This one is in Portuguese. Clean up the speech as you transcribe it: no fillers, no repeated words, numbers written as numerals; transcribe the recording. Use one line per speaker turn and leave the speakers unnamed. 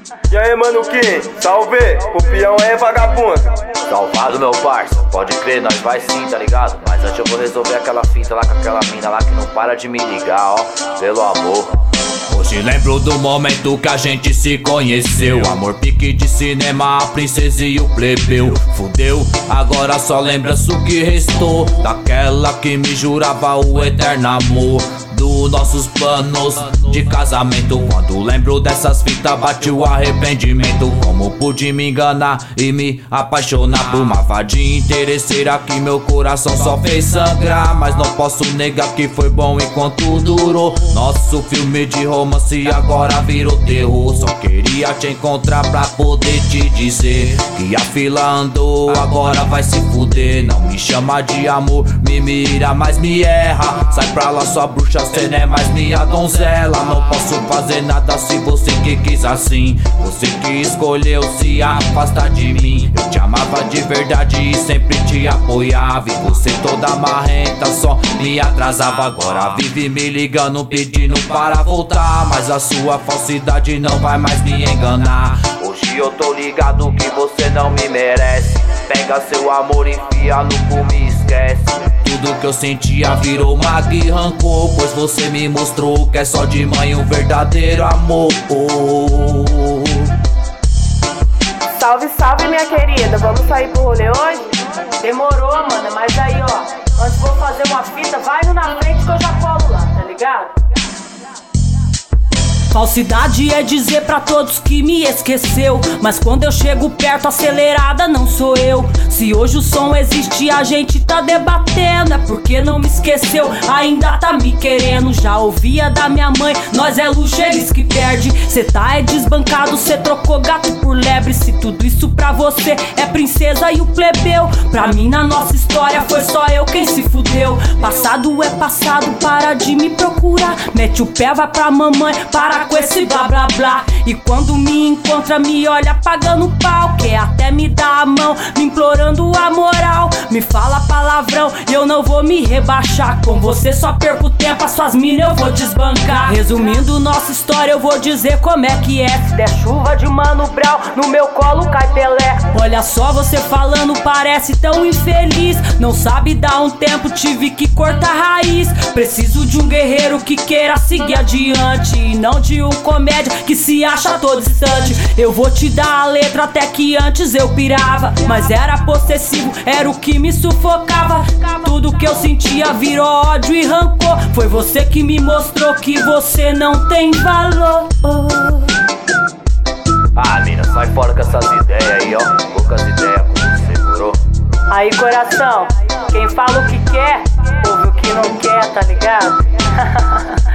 E aí, mano, Kim, salve! O peão é vagabundo.
Salvado, meu parça, pode crer, nós vai sim, tá ligado? Mas antes eu vou resolver aquela fita lá com aquela mina lá que não para de me ligar, ó, pelo amor.
Hoje lembro do momento que a gente se conheceu. Amor pique de cinema, a princesa e o plebeu. Fudeu, agora só lembrança o que restou daquela que me jurava o eterno amor. Dos nossos planos de casamento. Quando lembro dessas fitas bate o arrependimento. Como pude me enganar e me apaixonar por uma vadia interesseira que meu coração só fez sangrar. Mas não posso negar que foi bom enquanto durou. Nosso filme de romance agora virou terror. Só queria te encontrar pra poder te dizer que a fila andou, agora vai se fuder. Não me chama de amor, me mira, mas me erra. Sai pra lá, sua bruxa, cê não é mais minha donzela. Não posso fazer nada se você que quis assim. Você que escolheu se afastar de mim. Eu te amava de verdade e sempre te apoiava. E você toda marrenta só me atrasava. Agora vive me ligando pedindo para voltar. Mas a sua falsidade não vai mais me enganar.
Hoje eu tô ligado que você não me merece. Pega seu amor, enfia no cu, me esquece.
Tudo que eu sentia virou mago e rancor, pois você me mostrou que é só de mãe um verdadeiro amor.
Salve, salve, minha querida, vamos sair pro rolê hoje? Demorou, mano, mas aí, ó, antes vou fazer uma fita, vai no na frente que eu já colo lá, tá ligado?
Falsidade é dizer pra todos que me esqueceu, mas quando eu chego perto acelerada não sou eu. Se hoje o som existe a gente tá debatendo, é porque não me esqueceu, ainda tá me querendo. Já ouvia da minha mãe, nós é luxo, eles que perde. Cê tá desbancado, cê trocou gato por lebre. Se tudo isso pra você é princesa e o plebeu, pra mim na nossa história foi só eu quem se fudeu. Passado é passado, para de me procurar. Mete o pé, vai pra mamãe, para com esse blá blá blá. E quando me encontra me olha pagando pau, quer até me dar a mão, me implorando a moral. Me fala palavrão e eu não vou me rebaixar. Com você só perco tempo, as suas minas eu vou desbancar. Resumindo nossa história eu vou dizer como é que é.
Se der chuva de Mano Brown, no meu colo cai Pelé.
Olha só você falando, parece tão infeliz. Não sabe dar um tempo, tive que cortar a raiz. Preciso de um guerreiro que queira seguir adiante, e não de um comédia que se acha todo distante. Eu vou te dar a letra até que antes eu pirava, mas era possessivo, era o que me sufocava. Tudo que eu sentia virou ódio e rancor. Foi você que me mostrou que você não tem valor.
Ah, mina, sai fora com essas ideias aí, ó. Poucas ideias com você, morou?
Aí, coração, quem fala o que quer, ouve o que não quer, tá ligado?